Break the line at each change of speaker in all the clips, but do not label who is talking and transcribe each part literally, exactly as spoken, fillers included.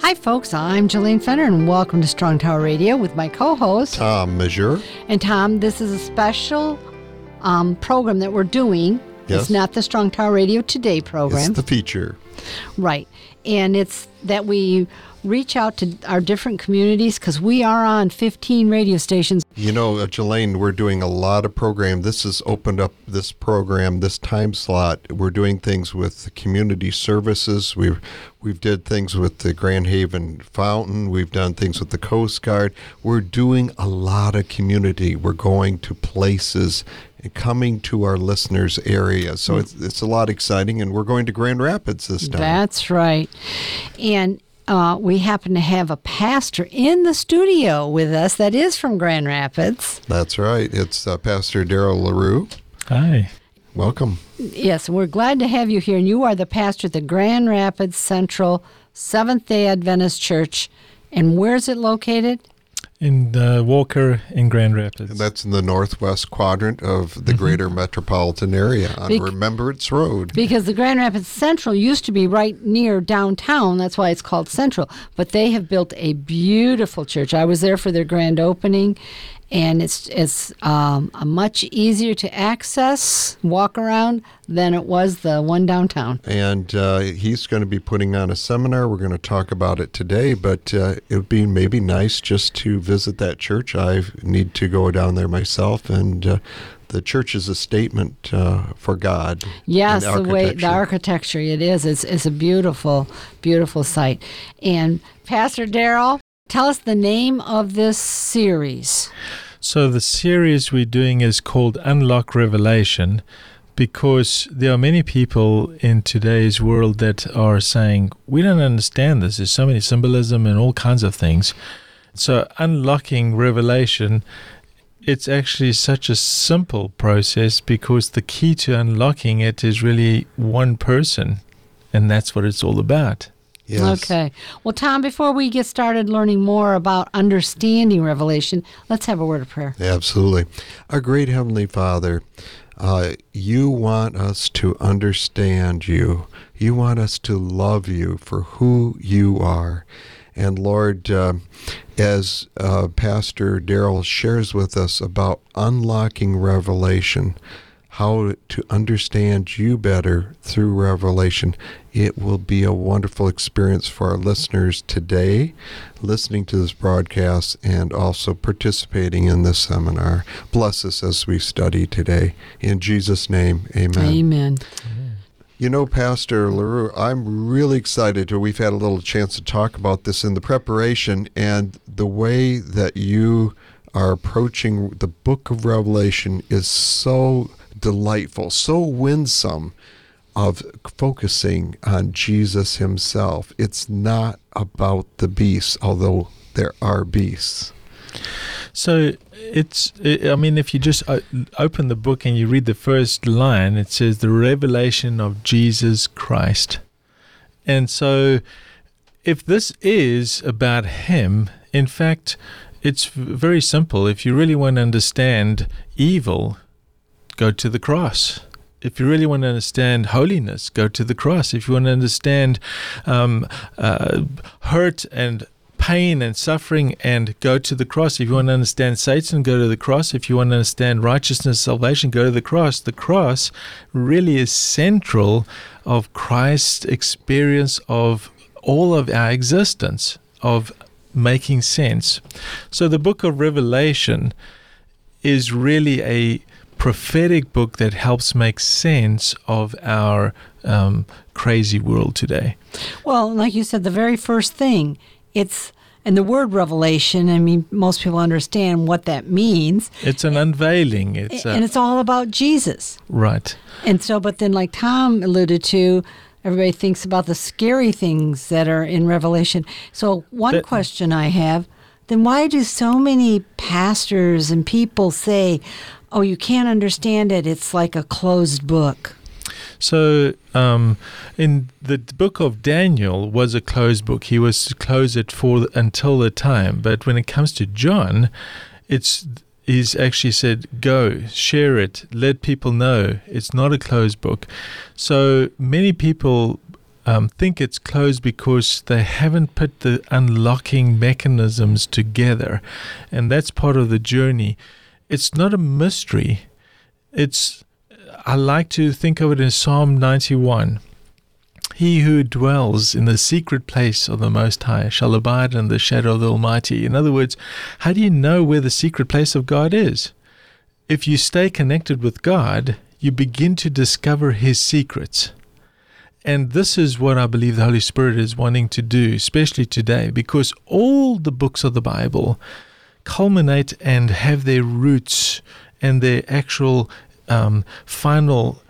Hi, folks. I'm Jelaine Fenner, and welcome to Strong Tower Radio with my co-host,
Tom Mazur.
And Tom, this is a special um, program that we're doing.
Yes.
It's not the Strong Tower Radio Today program.
It's the feature.
Right. And it's that we reach out to our different communities because we are on fifteen radio stations.
You know, uh, Jelaine, we're doing a lot of program. This has opened up this program, this time slot. We're doing things with the community services. We've we've did things with the Grand Haven Fountain. We've done things with the Coast Guard. We're doing a lot of community. We're going to places and coming to our listeners' area. So it's it's a lot exciting, and we're going to Grand Rapids this time.
That's right. And Uh, we happen to have a pastor in the studio with us that is from Grand Rapids.
That's right. It's uh, Pastor Daryl LaRue.
Hi.
Welcome.
Yes, we're glad to have you here. And you are the pastor at the Grand Rapids Central Seventh-day Adventist Church. And where's it located?
In uh, Walker in Grand Rapids.
And that's in the northwest quadrant of the mm-hmm. greater metropolitan area on Bec- Remembrance Road.
Because the Grand Rapids Central used to be right near downtown. That's why it's called Central. But they have built a beautiful church. I was there for their grand opening, and it's it's um, a much easier to access, walk around, than it was the one downtown.
And uh, he's going to be putting on a seminar. We're going to talk about it today, but uh, it would be maybe nice just to visit that church. I need to go down there myself, and uh, the church is a statement uh, for God.
Yes, the way the architecture it is. It's, it's a beautiful, beautiful site. And Pastor Daryl, tell us the name of this series.
So the series we're doing is called Unlock Revelation, because there are many people in today's world that are saying, we don't understand this. There's so many symbolism and all kinds of things. So unlocking revelation, it's actually such a simple process, because the key to unlocking it is really one person, and that's what it's all about.
Yes.
Okay. Well, Tom, before we get started learning more about understanding Revelation, let's have a word of prayer.
Absolutely. Our great Heavenly Father, uh, you want us to understand you. You want us to love you for who you are. And Lord, uh, as uh, Pastor Daryl shares with us about unlocking revelation, how to understand you better through revelation, it will be a wonderful experience for our listeners today, listening to this broadcast and also participating in this seminar. Bless us as we study today. In Jesus' name, amen.
Amen.
You know, Pastor LaRue, I'm really excited. We've had a little chance to talk about this in the preparation, and the way that you are approaching the book of Revelation is so delightful, so winsome, of focusing on Jesus himself. It's not about the beasts, although there are beasts.
So it's, I mean, if you just open the book and you read the first line, it says the revelation of Jesus Christ. And so if this is about him, in fact, it's very simple. If you really want to understand evil, go to the cross. If you really want to understand holiness, go to the cross. If you want to understand um, uh, hurt and pain and suffering, and go to the cross. If you want to understand Satan, go to the cross. If you want to understand righteousness, salvation, go to the cross. The cross really is central of Christ's experience of all of our existence, of making sense. So the book of Revelation is really a prophetic book that helps make sense of our um, crazy world today.
Well, like you said, the very first thing, it's, and the word revelation, I mean, most people understand what that means.
It's an unveiling. It's
and
a,
it's all about Jesus.
Right.
And so, but then like Tom alluded to, everybody thinks about the scary things that are in Revelation. So one
But,
question I have, then why do so many pastors and people say, oh, you can't understand it, it's like a closed book?
So um, in the book of Daniel was a closed book. He was to close it for until the time. But when it comes to John, it's he's actually said, go, share it, let people know. It's not a closed book. So many people um, think it's closed because they haven't put the unlocking mechanisms together. And that's part of the journey. It's not a mystery. It's, I like to think of it in Psalm ninety-one. He who dwells in the secret place of the Most High shall abide in the shadow of the Almighty. In other words, how do you know where the secret place of God is? If you stay connected with God, you begin to discover His secrets. And this is what I believe the Holy Spirit is wanting to do, especially today, because all the books of the Bible culminate and have their roots and their actual um, final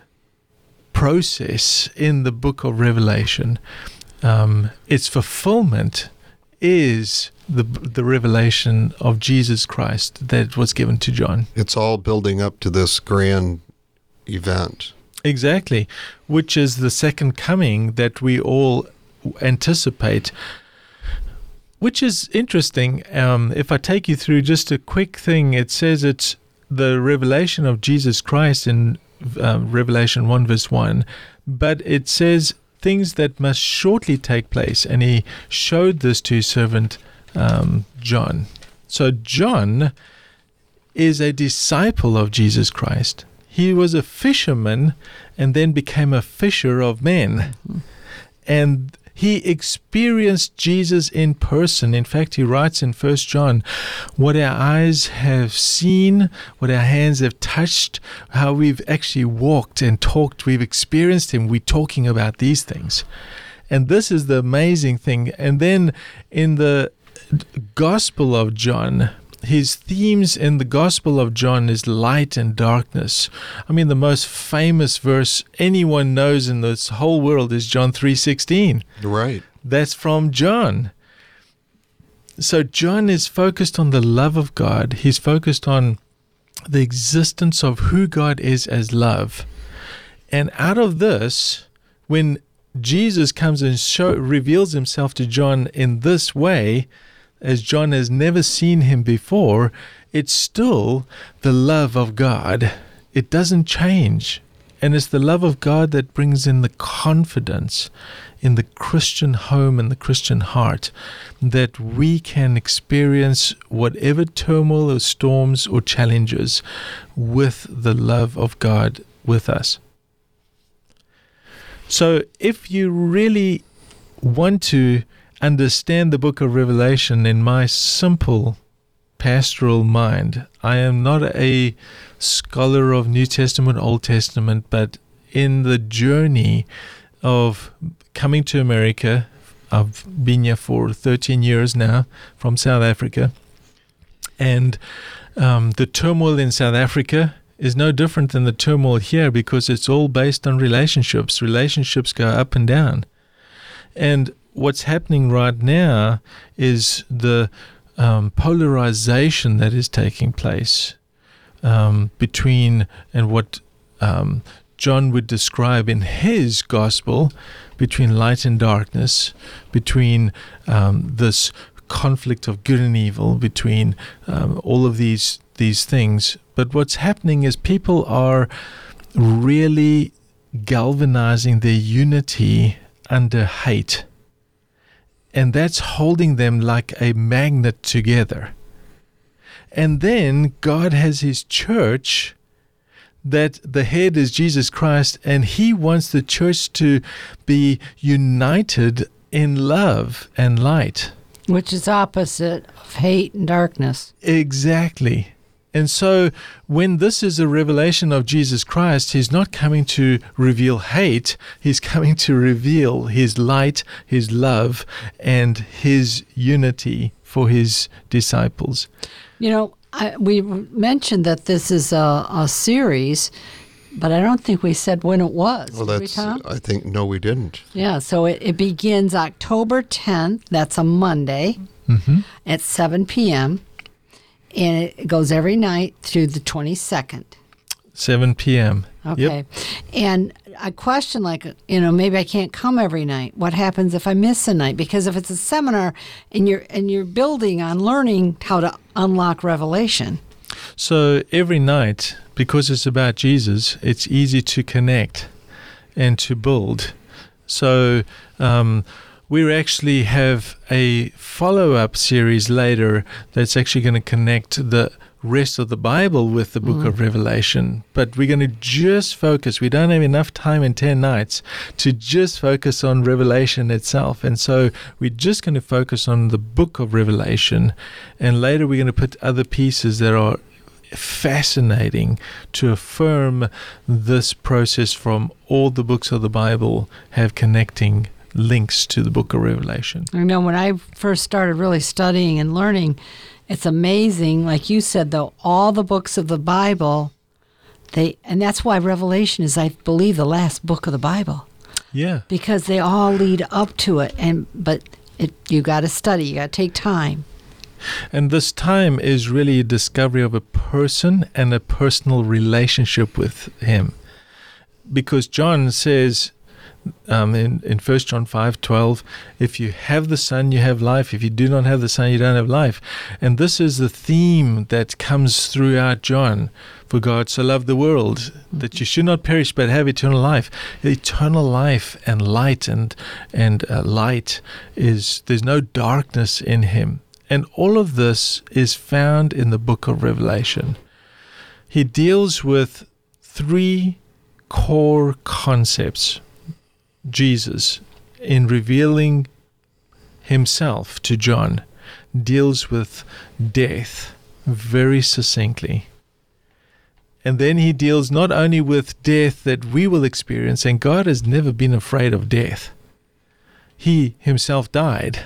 process in the book of Revelation. Um, its fulfillment is the the revelation of Jesus Christ that was given to John.
It's all building up to this grand event.
Exactly, which is the second coming that we all anticipate, which is interesting. Um, if I take you through just a quick thing, it says it's the revelation of Jesus Christ in uh, Revelation one verse one, but it says things that must shortly take place, and he showed this to his servant um, John. So John is a disciple of Jesus Christ. He was a fisherman and then became a fisher of men. Mm-hmm. And he experienced Jesus in person. In fact, he writes in First John, what our eyes have seen, what our hands have touched, how we've actually walked and talked, we've experienced him. We're talking about these things. And this is the amazing thing. And then in the Gospel of John, his themes in the Gospel of John is light and darkness. I mean, the most famous verse anyone knows in this whole world is John three sixteen.
Right.
That's from John. So John is focused on the love of God. He's focused on the existence of who God is as love. And out of this, when Jesus comes and show, reveals himself to John in this way, as John has never seen him before, it's still the love of God. It doesn't change. And it's the love of God that brings in the confidence in the Christian home and the Christian heart that we can experience whatever turmoil or storms or challenges with the love of God with us. So if you really want to understand the book of Revelation in my simple pastoral mind, I am not a scholar of New Testament, Old Testament, but in the journey of coming to America, I've been here for thirteen years now from South Africa, and um, the turmoil in South Africa is no different than the turmoil here because it's all based on relationships. Relationships go up and down. And what's happening right now is the um, polarization that is taking place um, between, and what um, John would describe in his gospel, between light and darkness, between um, this conflict of good and evil, between um, all of these these things. But what's happening is people are really galvanizing their unity under hate. And that's holding them like a magnet together. And then God has his church, that the head is Jesus Christ, and he wants the church to be united in love and light.
Which is opposite of hate and darkness.
Exactly. And so when this is a revelation of Jesus Christ, he's not coming to reveal hate. He's coming to reveal his light, his love, and his unity for his disciples.
You know, I, we mentioned that this is a, a series, but I don't think we said when it was.
Well,
Did
that's,
we, Tom?
I think, no, we didn't.
Yeah, so it, it begins October tenth. That's a Monday
Mm-hmm.
at seven p.m. And it goes every night through the twenty-second.
seven p.m.
Okay.
Yep.
And a question like, you know, maybe I can't come every night. What happens if I miss a night? Because if it's a seminar and you're and you're building on learning how to unlock revelation.
So every night, because it's about Jesus, it's easy to connect and to build. So um, we actually have a follow-up series later that's actually going to connect the rest of the Bible with the book mm. of Revelation. But we're going to just focus. We don't have enough time in ten nights to just focus on Revelation itself. And so we're just going to focus on the book of Revelation. And later we're going to put other pieces that are fascinating to affirm this process from all the books of the Bible have connecting links to the book of Revelation.
I know when I first started really studying and learning, it's amazing, like you said, though, all the books of the Bible, they and that's why Revelation is, I believe, the last book of the Bible.
Yeah.
Because they all lead up to it, and but it you got to study, you got to take time.
And this time is really a discovery of a person and a personal relationship with him. Because John says um, in, in First John five twelve, if you have the Son, you have life. If you do not have the Son, you don't have life. And this is the theme that comes throughout John. For God so loved the world that you should not perish but have eternal life. Eternal life and light and, and uh, light is, there's no darkness in him. And all of this is found in the book of Revelation. He deals with three core concepts. Jesus, in revealing himself to John, deals with death very succinctly. And then he deals not only with death that we will experience, and God has never been afraid of death. He himself died,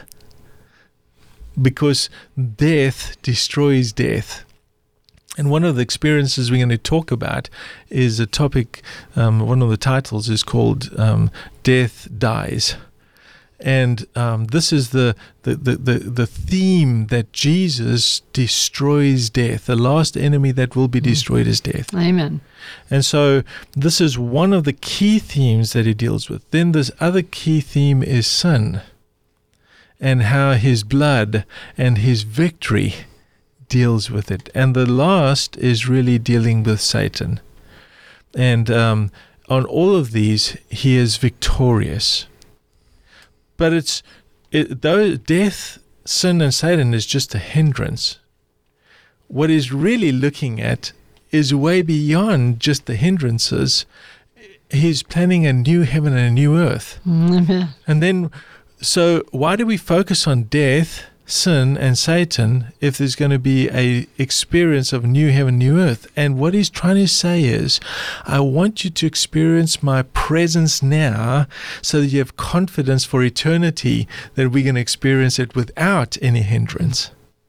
because death destroys death. And one of the experiences we're going to talk about is a topic, um, one of the titles is called um, Death Dies. And um, this is the, the, the, the, the theme that Jesus destroys death. The last enemy that will be destroyed is death.
Amen.
And so this is one of the key themes that he deals with. Then this other key theme is sin, and how his blood and his victory deals with it. And the last is really dealing with Satan. And um, on all of these, he is victorious. But it's it, though death, sin, and Satan is just a hindrance. What he's really looking at is way beyond just the hindrances. He's planning a new heaven and a new earth. Mm-hmm. And then, so why do we focus on death, sin, and Satan if there's going to be a experience of new heaven, new earth? And what he's trying to say is, I want you to experience my presence now so that you have confidence for eternity that we're going to experience it without any hindrance.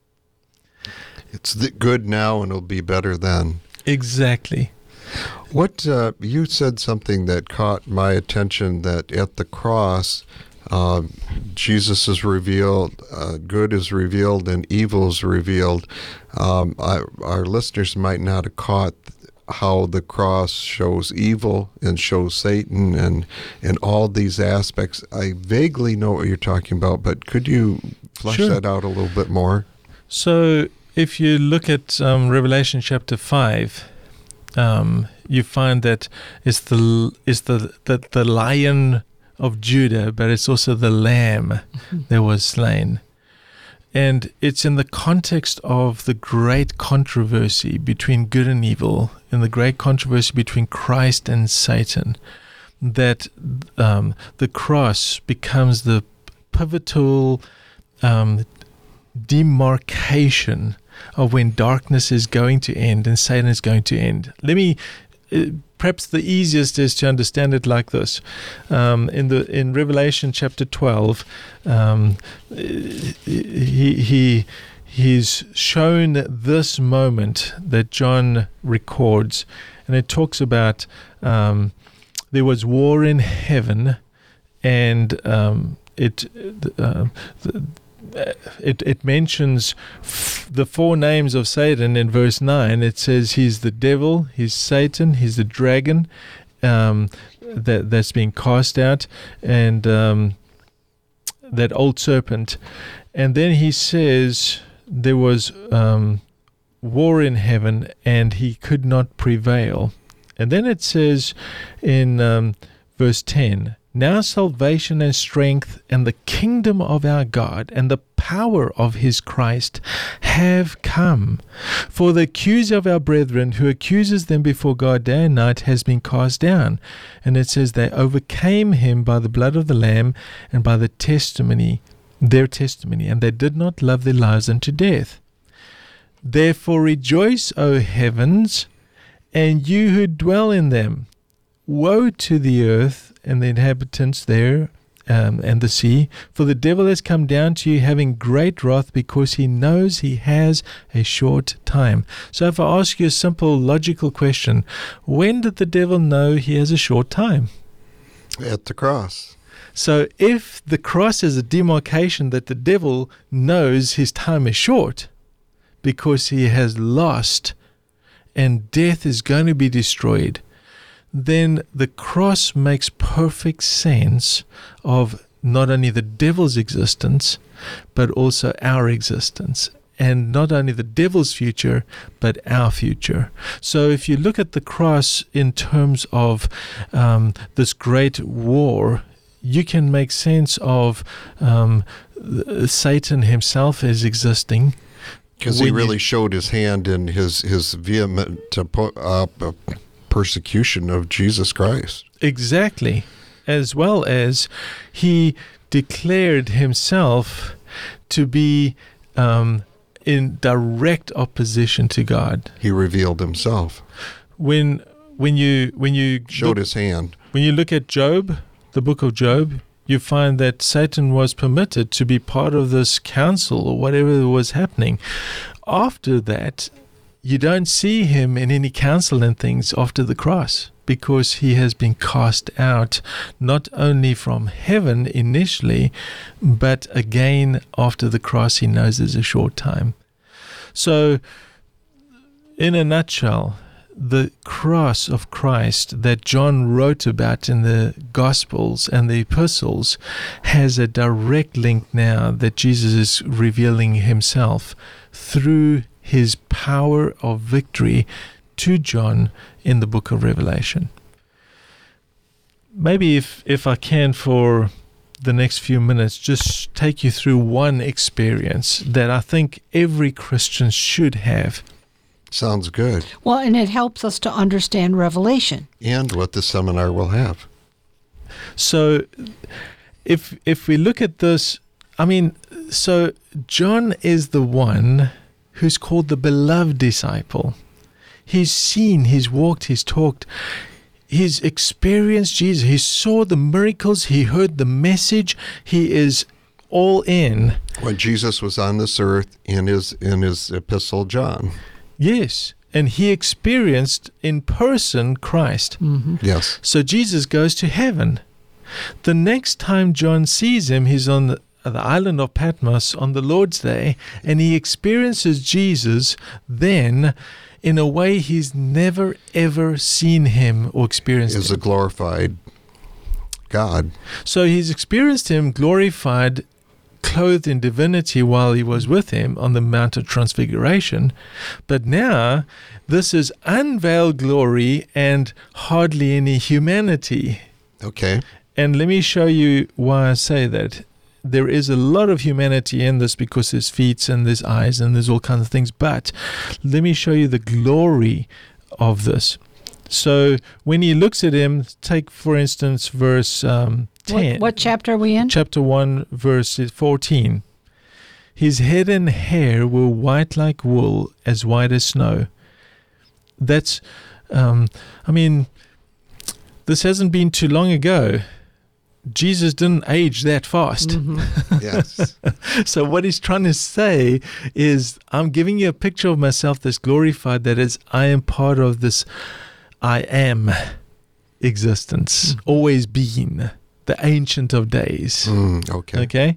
It's the good now and it'll be better then.
Exactly.
What uh, you said something that caught my attention, that at the cross, Uh, Jesus is revealed, uh, good is revealed, and evil is revealed. Um, I, our listeners might not have caught how the cross shows evil and shows Satan and, and all these aspects. I vaguely know what you're talking about, but could you flesh
Sure.
that out a little bit more?
So if you look at um, Revelation chapter five, um, you find that it's the, it's the, the, the lion of Judah, but it's also the lamb mm-hmm. that was slain. And it's in the context of the great controversy between good and evil, in the great controversy between Christ and Satan, that um, the cross becomes the pivotal um, demarcation of when darkness is going to end and Satan is going to end. Let me uh, Perhaps the easiest is to understand it like this. Um, in the in Revelation chapter twelve, um, he he he's shown this moment that John records, and it talks about um, there was war in heaven, and um, it uh, the, It, it mentions f- the four names of Satan in verse nine. It says he's the devil, he's Satan, he's the dragon um, that that's being cast out, and um, that old serpent. And then he says there was um, war in heaven and he could not prevail. And then it says in um, verse ten, Now salvation and strength and the kingdom of our God and the power of his Christ have come. For the accuser of our brethren, who accuses them before God day and night, has been cast down. And it says they overcame him by the blood of the Lamb and by the testimony, their testimony, and they did not love their lives unto death. Therefore rejoice, O heavens, and you who dwell in them. Woe to the earth and the inhabitants there, um, and the sea, for the devil has come down to you having great wrath, because he knows he has a short time. So if I ask you a simple logical question, when did the devil know he has a short time?
At the cross.
So if the cross is a demarcation that the devil knows his time is short, because he has lost and death is going to be destroyed, then the cross makes perfect sense of not only the devil's existence, but also our existence. And not only the devil's future, but our future. So if you look at the cross in terms of um, this great war, you can make sense of um, Satan himself as existing.
Because he really showed his hand in his, his vehement uh, uh, persecution of Jesus Christ.
Exactly. As well as he declared himself to be um, in direct opposition to God.
He revealed himself.
When when you when you
showed
look,
his hand.
When you look at Job, the book of Job, you find that Satan was permitted to be part of this council or whatever was happening. After that, you don't see him in any council and things after the cross, because he has been cast out not only from heaven initially, but again after the cross he knows there's a short time. So, in a nutshell, the cross of Christ that John wrote about in the Gospels and the Epistles has a direct link now that Jesus is revealing himself through his power of victory to John in the book of Revelation. Maybe if, if I can, for the next few minutes, just take you through one experience that I think every Christian should have.
Sounds good.
Well, and it helps us to understand Revelation.
And what the seminar will have.
So if if we look at this, I mean, so John is the one who's called the beloved disciple. He's seen, he's walked, he's talked, he's experienced Jesus. He saw the miracles, he heard the message, he is all in.
When Jesus was on this earth in his in his epistle, John.
Yes, and he experienced in person Christ.
Mm-hmm.
Yes.
So Jesus goes to heaven. The next time John sees him, he's on the, the island of Patmos on the Lord's Day, and he experiences Jesus then in a way he's never ever seen him or experienced
Is
him.
a glorified God.
So he's experienced him glorified, clothed in divinity while he was with him on the Mount of Transfiguration. But now this is unveiled glory and hardly any humanity.
Okay.
And let me show you why I say that. There is a lot of humanity in this because there's feet and there's eyes and there's all kinds of things. But let me show you the glory of this. So when he looks at him, take for instance verse um, ten.
What, what chapter are we in?
Chapter one, verse fourteen. His head and hair were white like wool, as white as snow. That's, um, I mean, this hasn't been too long ago. Jesus didn't age that fast.
Mm-hmm.
Yes.
So what he's trying to say is, I'm giving you a picture of myself that's glorified, that is, I am part of this I am existence,
Mm-hmm.
always been, the Ancient of Days.
Mm, okay.
Okay?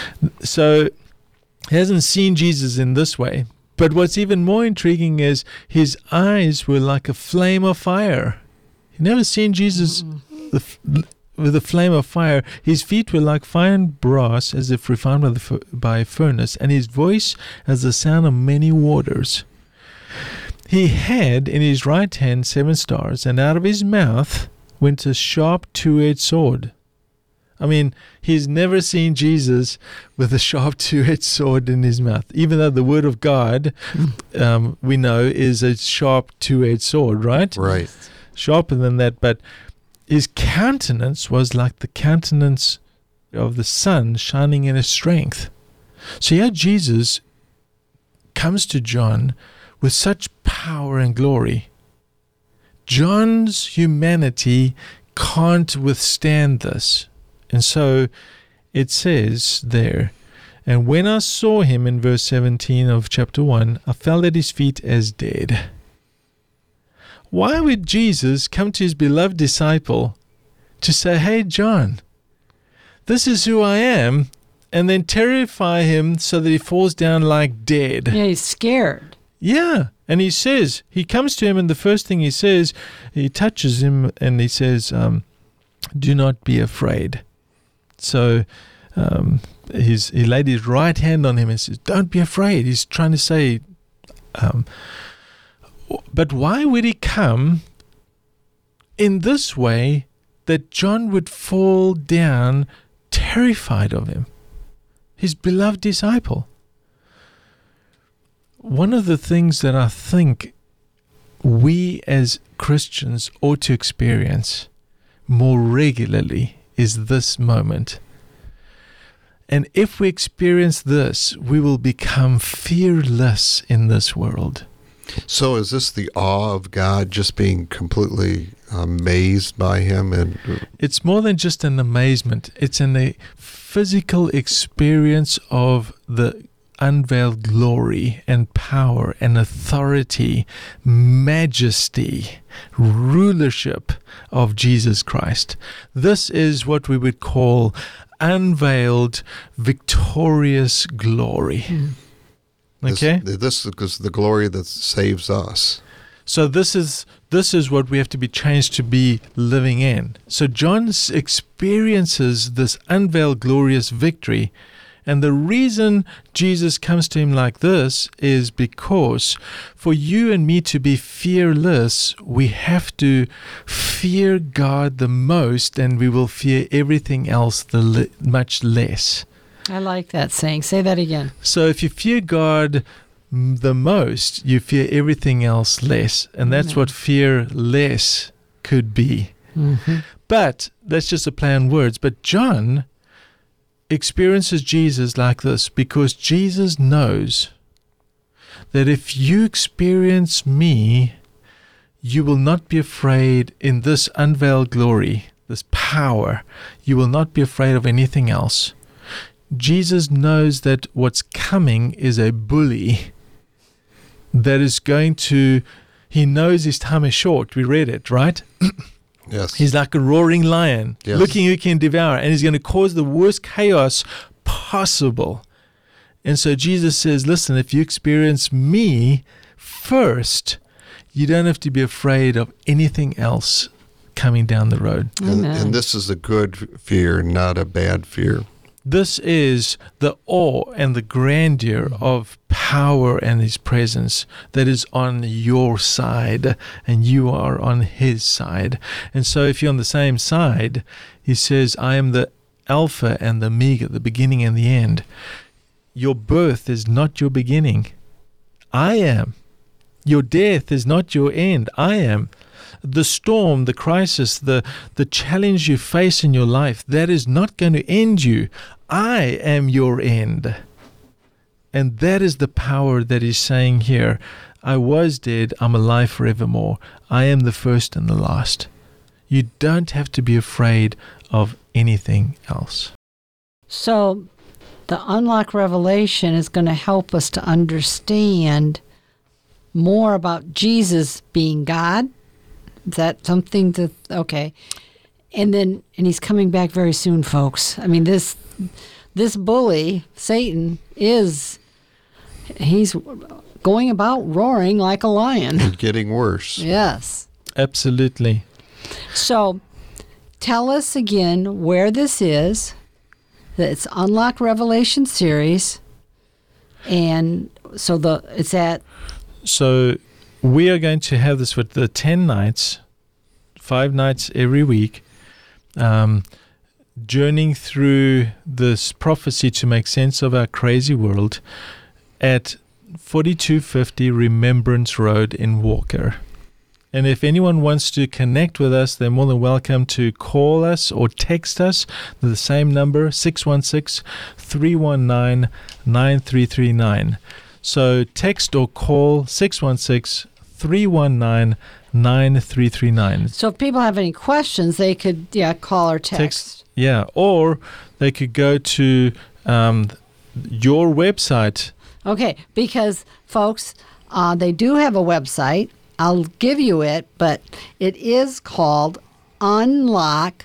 So he hasn't seen Jesus in this way. But what's even more intriguing is his eyes were like a flame of fire. He never seen Jesus
Mm-hmm.
the, f- with a flame of fire. His feet were like fine brass, as if refined by, the f- by a furnace, and his voice as the sound of many waters. He had in his right hand seven stars, and out of his mouth went a sharp two-edged sword. I mean, he's never seen Jesus with a sharp two-edged sword in his mouth, even though the word of God, um, we know, is a sharp two-edged sword, right?
Right.
Sharper than that, but his countenance was like the countenance of the sun shining in his strength. So here Jesus comes to John with such power and glory. John's humanity can't withstand this. And so it says there, and when I saw him in verse seventeen of chapter one, I fell at his feet as dead. Why would Jesus come to his beloved disciple to say, hey, John, this is who I am, and then terrify him so that he falls down like dead?
Yeah, he's scared.
Yeah. And he says, he comes to him, and the first thing he says, he touches him and he says, um, do not be afraid. So um, he's, he laid his right hand on him and says, don't be afraid. He's trying to say, um, but why would he come in this way that John would fall down terrified of him? His beloved disciple. One of the things that I think we as Christians ought to experience more regularly is this moment. And if we experience this, we will become fearless in this world.
So is this the awe of God, just being completely amazed by him? And
it's more than just an amazement. It's an, a physical experience of the unveiled glory and power and authority, majesty, rulership of Jesus Christ. This is what we would call unveiled, victorious glory. Mm. Okay?
This, this is the glory that saves us.
So this is this is what we have to be changed to be living in. So John experiences this unveiled glorious victory. And the reason Jesus comes to him like this is because for you and me to be fearless, we have to fear God the most, and we will fear everything else the li- much less.
I like that saying. Say that again.
So if you fear God the most, you fear everything else less. And that's
Amen.
What fear less could be.
Mm-hmm.
But that's just a play on words. But John experiences Jesus like this because Jesus knows that if you experience me, you will not be afraid in this unveiled glory, this power. You will not be afraid of anything else. Jesus knows that what's coming is a bully that is going to, he knows his time is short. We read it, right?
Yes.
He's like a roaring lion,
yes.
looking who can devour, and he's going to cause the worst chaos possible. And so Jesus says, listen, if you experience me first, you don't have to be afraid of anything else coming down the road.
And, and this is a good fear, not a bad fear.
This is the awe and the grandeur of power and his presence that is on your side, and you are on his side. And so if you're on the same side, he says, I am the Alpha and the Omega, the beginning and the end. Your birth is not your beginning. I am. Your death is not your end. I am. The storm, the crisis, the, the challenge you face in your life, that is not going to end you. I am your end. And that is the power that he's saying here. I was dead, I'm alive forevermore. I am the first and the last. You don't have to be afraid of anything else.
So the Unlock Revelation is going to help us to understand more about Jesus being God. Is that something to, okay. And then, and he's coming back very soon, folks. I mean, this, this bully, Satan, is, he's going about roaring like a lion.
And getting worse.
Yes.
Absolutely.
So tell us again where this is. It's Unlock Revelation series. And so the it's at...
So we are going to have this with the ten nights, five nights every week. Um, journeying through this prophecy to make sense of our crazy world at forty-two fifty Remembrance Road in Walker. And if anyone wants to connect with us, they're more than welcome to call us or text us to the same number, six one six, three one nine, nine three three nine. So text or call six one six, three one nine, nine three three nine.
So if people have any questions, they could yeah call or text.
Text, yeah, or they could go to um, your website.
Okay, because folks, uh, they do have a website. I'll give you it, but it is called unlock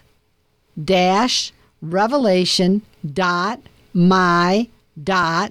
dash revelation dot my dot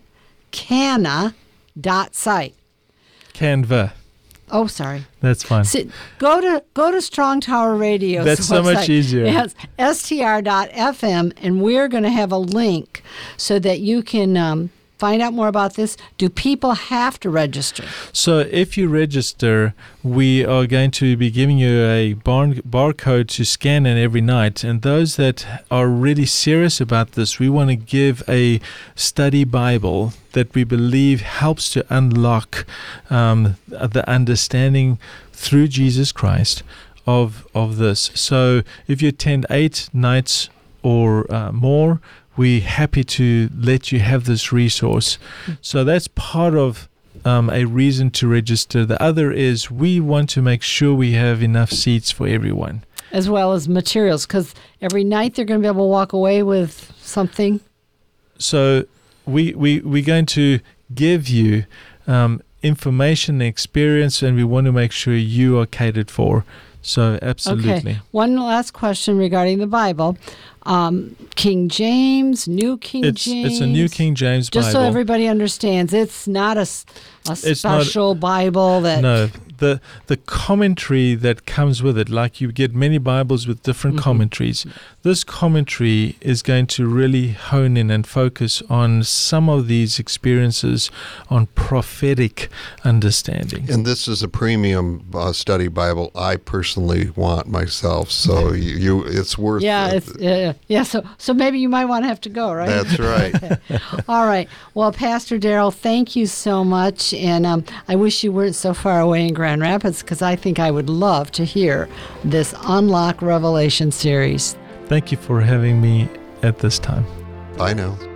canna dot site.
Canva.
Oh, sorry.
That's fine.
So go to go to Strong Tower Radio's
That's so
website.
much easier.
Yes, S T R dot F M, and we're going to have a link so that you can um, find out more about this. Do people have to register?
So if you register, we are going to be giving you a bar- barcode to scan in every night. And those that are really serious about this, we want to give a study Bible that we believe helps to unlock um, the understanding through Jesus Christ of of this. So if you attend eight nights or uh, more, we're happy to let you have this resource. So that's part of um, a reason to register. The other is we want to make sure we have enough seats for everyone.
As well as materials, because every night they're going to be able to walk away with something.
So we, we, we're going to give you um, information, experience, and we want to make sure you are catered for. So absolutely.
Okay. One last question regarding the Bible. Um, King James, New King
It's
James.
it's a New King James
Just
Bible.
so everybody understands, it's not a, s- a
It's not-
special Bible that.
No, the the commentary that comes with it, like you get many Bibles with different
Mhm.
commentaries. This commentary is going to really hone in and focus on some of these experiences on prophetic understanding.
And this is a premium uh, study Bible I personally want myself. So you, you it's worth
Yeah,
it.
it's uh, yeah. So so maybe you might want to have to go, right?
That's right.
All right. Well, Pastor Darrell, thank you so much, and um, I wish you weren't so far away in Grand Rapids because I think I would love to hear this Unlock Revelation series.
Thank you for having me at this time.
Bye now.